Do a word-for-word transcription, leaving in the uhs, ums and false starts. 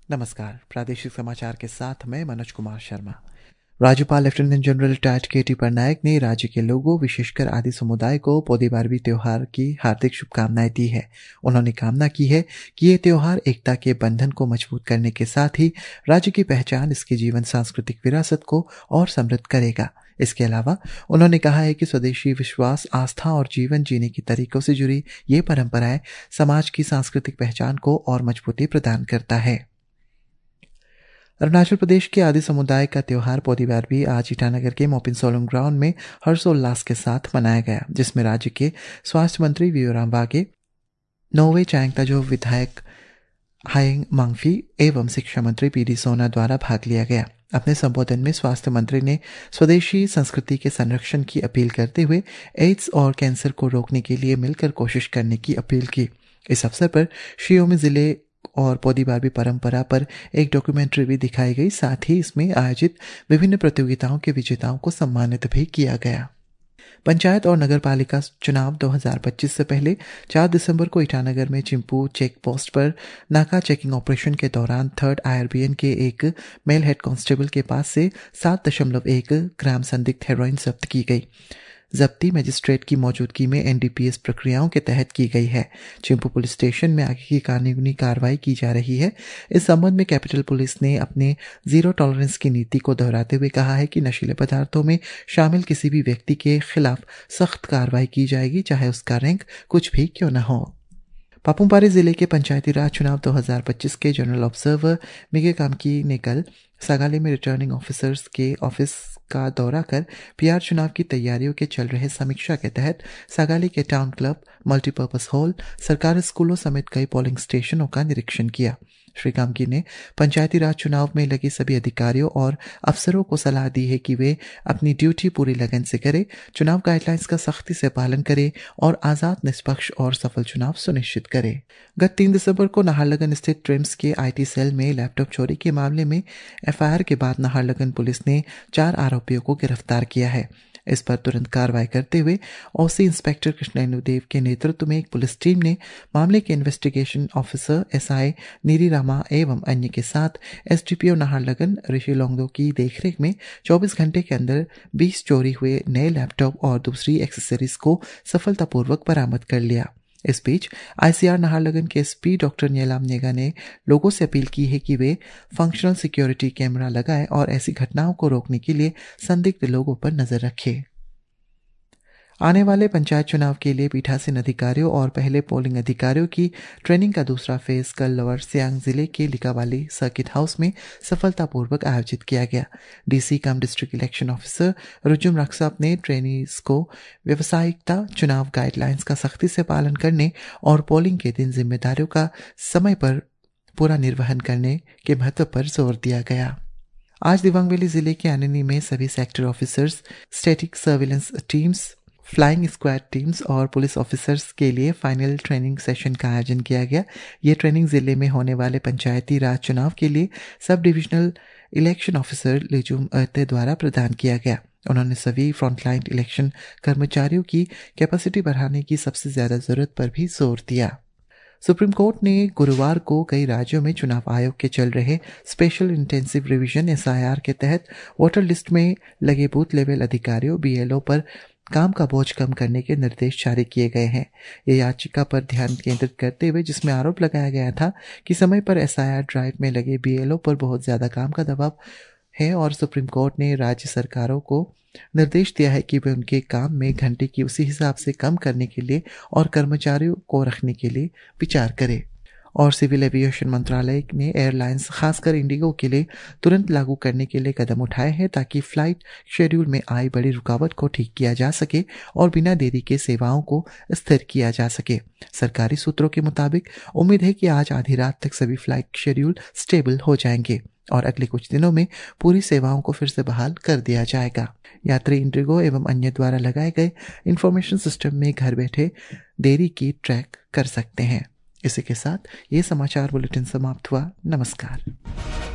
नमस्कार। प्रादेशिक समाचार के साथ मैं मनोज कुमार शर्मा। राज्यपाल लेफ्टिनेंट जनरल टैट के टी पटनायक ने राज्य के लोगों विशेषकर आदि समुदाय को पौधी बारहवीं त्योहार की हार्दिक शुभकामनाएं दी है। उन्होंने कामना की है कि ये त्योहार एकता के बंधन को मजबूत करने के साथ ही राज्य की पहचान, इसके जीवन, सांस्कृतिक विरासत को और समृद्ध करेगा। इसके अलावा उन्होंने कहा है कि स्वदेशी विश्वास, आस्था और जीवन जीने के तरीकों से जुड़ी ये परंपराएं समाज की सांस्कृतिक पहचान को और मजबूती प्रदान करता है। अरुणाचल प्रदेश के आदि समुदाय का त्योहार पौधी बारहवीं आज ईटानगर के मोपिन सोलुंग ग्राउंड में हर्षोल्लास के साथ मनाया गया, जिसमें राज्य के स्वास्थ्य मंत्री वियोराम वागे, नोवे चांगताजो विधायक हायंग मांगफी एवं शिक्षा मंत्री पी डी सोना द्वारा भाग लिया गया। अपने संबोधन में स्वास्थ्य मंत्री ने स्वदेशी संस्कृति के संरक्षण की अपील करते हुए एड्स और कैंसर को रोकने के लिए मिलकर कोशिश करने की अपील की। इस अवसर पर शियोमी जिले और पौधी बारहवीं परंपरा पर एक डॉक्यूमेंट्री भी दिखाई गई। साथ ही इसमें आयोजित विभिन्न प्रतियोगिताओं के विजेताओं को सम्मानित भी किया गया। पंचायत और नगर पालिका चुनाव दो हज़ार पच्चीस से पहले चार दिसंबर को ईटानगर में चिंपू चेक पोस्ट पर नाका चेकिंग ऑपरेशन के दौरान third I R B N के एक मेल हेड कांस्टेबल के पास से सात दशमलव एक ग्राम संदिग्ध हेरोइन जब्त की गई। जब्ती मजिस्ट्रेट की मौजूदगी में एन डी पी एस प्रक्रियाओं के तहत की गई है। चिंपू पुलिस स्टेशन में आगे की कानूनी कार्रवाई की जा रही है। इस संबंध में कैपिटल पुलिस ने अपने जीरो टॉलरेंस की नीति को दोहराते हुए कहा है कि नशीले पदार्थों में शामिल किसी भी व्यक्ति के खिलाफ सख्त कार्रवाई की जाएगी, चाहे उसका रैंक कुछ भी क्यों न हो। पापुम पारे जिले के पंचायती राज चुनाव दो हज़ार पच्चीस के जनरल ऑब्जर्वर मिगे कामकी ने कल सागाली में रिटर्निंग ऑफिसर्स के ऑफिस का दौरा कर पीआर चुनाव की तैयारियों के चल रहे समीक्षा के तहत सागाली के टाउन क्लब, मल्टीपर्पज हॉल, सरकारी स्कूलों समेत कई पोलिंग स्टेशनों का निरीक्षण किया। श्री कामकी ने पंचायती राज चुनाव में लगे सभी अधिकारियों और अफसरों को सलाह दी है कि वे अपनी ड्यूटी पूरी लगन से करें, चुनाव गाइडलाइंस का सख्ती से पालन करें और आजाद, निष्पक्ष और सफल चुनाव सुनिश्चित करें। गत तीन दिसंबर को नाहरलगुन स्थित ट्रिम्स के आई टी सेल में लैपटॉप चोरी के मामले में एफ आई आर के बाद नाहरलगुन पुलिस ने चार आरोपियों को गिरफ्तार किया है। इस पर तुरंत कार्रवाई करते हुए ओसी इंस्पेक्टर कृष्णेन्दु देव के नेतृत्व में एक पुलिस टीम ने मामले के investigation officer S I Neeri Rama एवं अन्य के साथ S D P O Naharlagun Rishi Longdo की देखरेख में चौबीस घंटे के अंदर बीस चोरी हुए नए लैपटॉप और दूसरी एक्सेसरीज को सफलतापूर्वक बरामद कर लिया। इस बीच आई सी आर नाहरलगुन के S P doctor Nyelam Nega ने लोगों से अपील की है कि वे फंक्शनल सिक्योरिटी कैमरा लगाएं और ऐसी घटनाओं को रोकने के लिए संदिग्ध लोगों पर नजर रखें। आने वाले पंचायत चुनाव के लिए पीठासीन अधिकारियों और पहले पोलिंग अधिकारियों की ट्रेनिंग का दूसरा फेज कल लोअर सियांग जिले के लिकावाली सर्किट हाउस में सफलतापूर्वक आयोजित किया गया। DC cum district election officer Rujum Raksap ने ट्रेनीज को व्यावसायिकता, चुनाव गाइडलाइंस का सख्ती से पालन करने और पोलिंग के दिन जिम्मेदारियों का समय पर पूरा निर्वहन करने के महत्व पर जोर दिया गया। आज दिबांग वैली जिले के आननी में सभी sector officers, static surveillance teams, flying squad teams और पुलिस ऑफिसर्स के लिए फाइनल ट्रेनिंग सेशन का आयोजन किया गया। ये ट्रेनिंग जिले में होने वाले पंचायती राज चुनाव के लिए sub divisional election officer Lijum Ahte द्वारा प्रदान किया गया। उन्होंने सभी फ्रंटलाइन इलेक्शन कर्मचारियों की कैपेसिटी बढ़ाने की सबसे ज्यादा जरूरत पर भी जोर दिया। सुप्रीम कोर्ट ने गुरुवार को कई राज्यों में चुनाव आयोग के चल रहे special intensive revision S I R के तहत वोटर लिस्ट में लगे बूथ लेवल अधिकारियों बी एल ओ पर काम का बोझ कम करने के निर्देश जारी किए गए हैं। ये याचिका पर ध्यान केंद्रित करते हुए जिसमें आरोप लगाया गया था कि समय पर एस आई आर ड्राइव में लगे बी एल ओ पर बहुत ज्यादा काम का दबाव है और सुप्रीम कोर्ट ने राज्य सरकारों को निर्देश दिया है कि वे उनके काम में घंटे की उसी हिसाब से कम करने के लिए और कर्मचारियों को रखने के लिए विचार करें। और सिविल एविएशन मंत्रालय ने एयरलाइंस, खासकर इंडिगो के लिए तुरंत लागू करने के लिए कदम उठाए हैं ताकि फ्लाइट शेड्यूल में आई बड़ी रुकावट को ठीक किया जा सके और बिना देरी के सेवाओं को स्थिर किया जा सके। सरकारी सूत्रों के मुताबिक उम्मीद है कि आज आधी रात तक सभी फ्लाइट शेड्यूल स्टेबल हो जाएंगे और अगले कुछ दिनों में पूरी सेवाओं को फिर से बहाल कर दिया जाएगा। यात्री इंडिगो एवं अन्य द्वारा लगाए गए इंफॉर्मेशन सिस्टम में घर बैठे देरी की ट्रैक कर सकते हैं। इसी के साथ ये समाचार बुलेटिन समाप्त हुआ। नमस्कार।